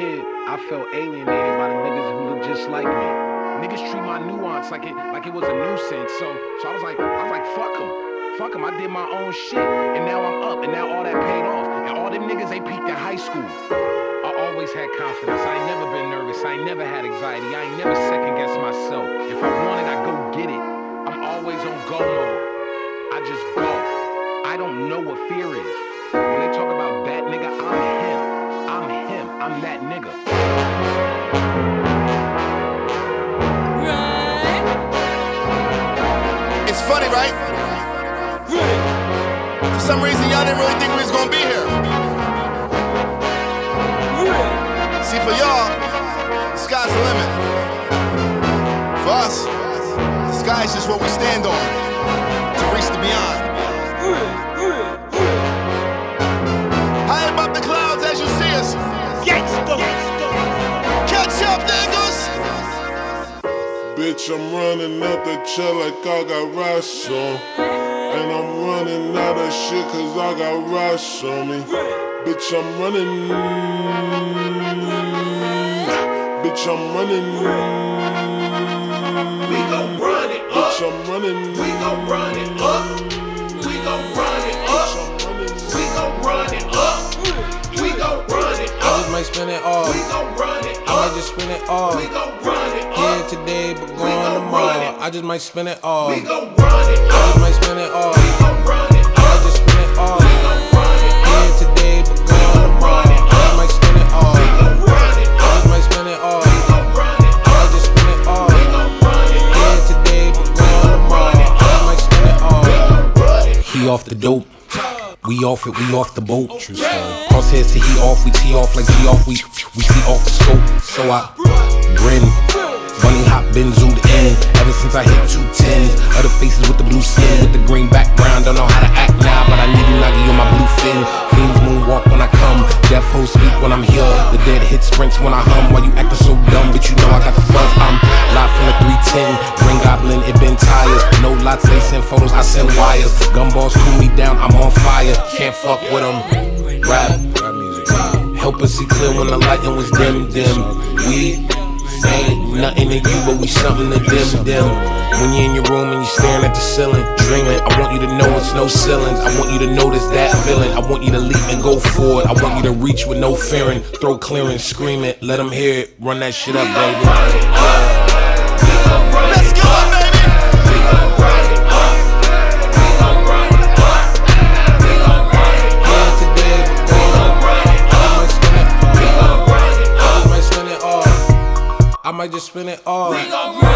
kid, I felt alienated by the niggas who look just like me. Niggas treat my nuance like it was a nuisance. So I was like, fuck them. Fuck them. I did my own shit, and now I'm up, and now all that paid off. And all them niggas, they peaked in high school. I always had confidence. I ain't never been nervous. I ain't never had anxiety. I ain't never second guessed myself. If I want it, I go get it. I'm always on go mode. I just go. I don't know what fear is. When they talk about that nigga, I'm him. I'm him. I'm that nigga. It's funny, right? For some reason, y'all didn't really think we was gonna be here. See, for y'all, the sky's the limit. For us, the sky is just what we stand on to reach the beyond. High above the clouds as you see us. Catch up, niggas! Bitch, I'm running out the chair like I got rocks on. And I'm running out of shit cause I got rocks on me. Bitch, I'm running. Bitch, I'm running. We gon' run it up. Bitch, I'm running. We gon' run it up. We gon' run it up. We gon' run it up. We gon' run it up. I just might spend it all. We gon' run it up. I might just spend it all. We gon' run it up. Here today, but gone tomorrow. I just might spend it all. We gon' run it up. I just might spend it all. We gon' run it up. I might just spend it all. We gon' run it up. Here today, but gone tomorrow. I just might spend it all. We gon' run it I up. just might spend it all. We gon' run it I might just spend it all. We gon' run it up. Here today, but gone tomorrow. I just might spend it all. Run it. He off the dope. We off it, we off the boat. True story. Crosshairs to he off, we tee off like G off, we see off the scope. So I grin. Bunny hop been zoomed in. Ever since I hit 210s. Other faces with the blue skin, with the green background. Don't know how to act now, but I need a nugget on my blue fin. Fiends moonwalk when I come. Deaf hoes speak when I'm here. The dead hit sprints when I hum. Why you acting so dumb? But you know I got the fuzz. I'm live from the 310. Green Goblin, it been tires. No lots, they send photos, I send wires. Gumballs cool me down, I'm on fire. Can't fuck with them. Rap music. Help us see clear when the lighting was dim. We ain't nothing to you, but we something to them. When you're in your room and you're staring at the ceiling, dreaming, I want you to know it's no ceilings. I want you to notice that feeling. I want you to leap and go forward. I want you to reach with no fearing. Throw clearance, scream it, let them hear it. Run that shit up, baby. Let's go, baby! We gon' run it up. We gon' run it up. We gon' run it up. Here today, but gone tomorrow. I might spend it all. I just might spend it all. We gon' run